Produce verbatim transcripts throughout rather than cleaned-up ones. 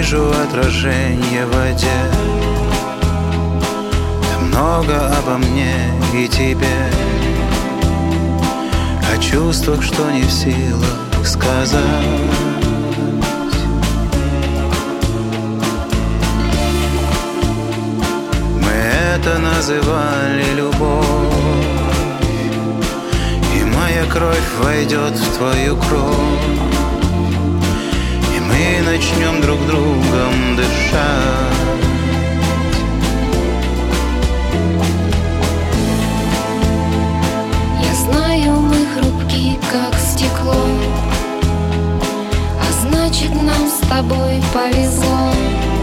вижу отражение в воде. Ты много обо мне и тебе, о чувствах, что не в силах сказать. Мы это называли любовь, и моя кровь войдет в твою кровь, и мы начнем друг другом дышать. Я знаю, мы хрупки, как стекло, а значит, нам с тобой повезло,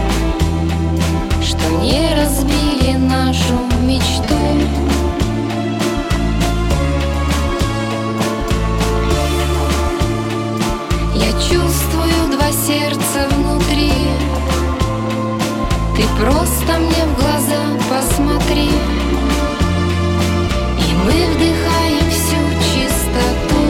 что не разбили нашу мечту. Я чувствую два сердца внутри, ты просто мне в глаза посмотри, и мы вдыхаем всю чистоту.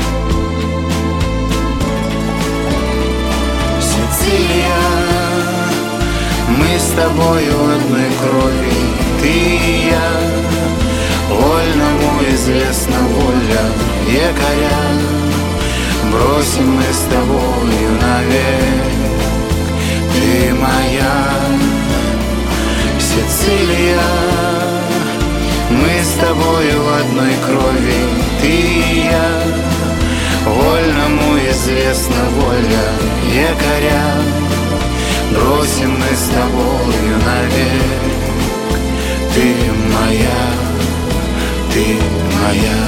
Сицилия, мы с тобою одной крови, ты и я, вольному известна воля якоря. Бросим мы с тобою навек, ты моя Сицилия. Мы с тобою в одной крови, ты и я, вольному известна воля якоря. Бросим мы с тобою навек, ты моя, ты моя,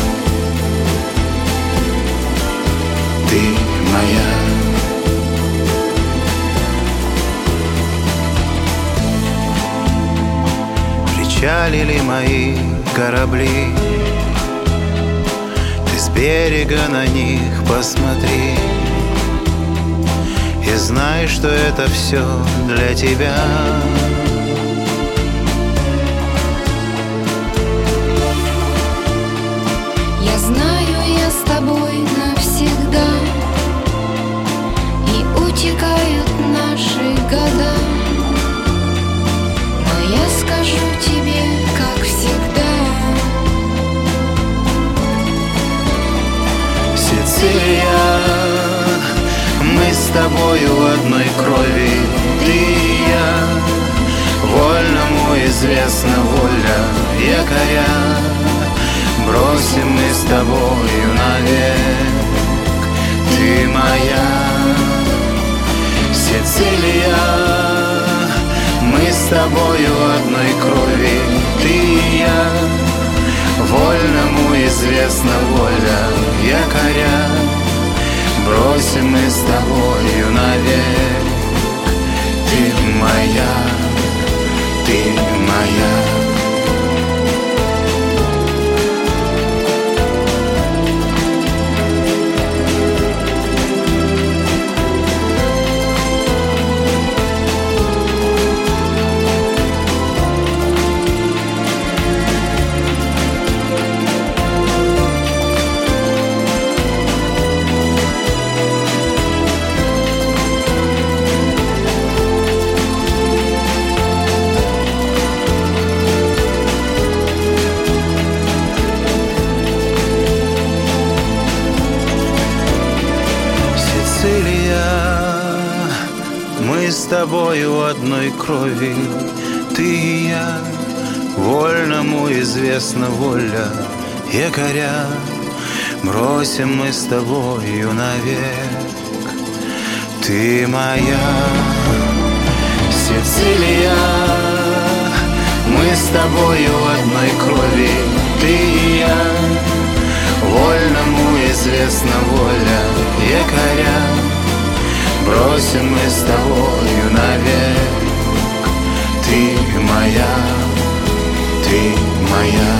ты моя. Причалили мои корабли, ты с берега на них посмотри, и знай, что это все для тебя. Я знаю, я с тобой навсегда, и утекают наши года, но я скажу тебе, как всегда. Сицилия, мы с тобою в одной крови, ты и я, вольному известна воля якоря. Бросим мы с тобою навек, ты моя Сицилия. Мы с тобою в одной крови, ты и я, вольному известна воля якоря. Бросим мы с тобою навек, ты моя, ты моя. Мы с тобою одной крови, ты и я, вольному известна воля якоря. Бросим мы с тобою навек, ты моя Сицилия. Мы с тобою одной крови, ты и я, вольному известна воля якоря. Бросим мы с тобою навек, ты моя, ты моя.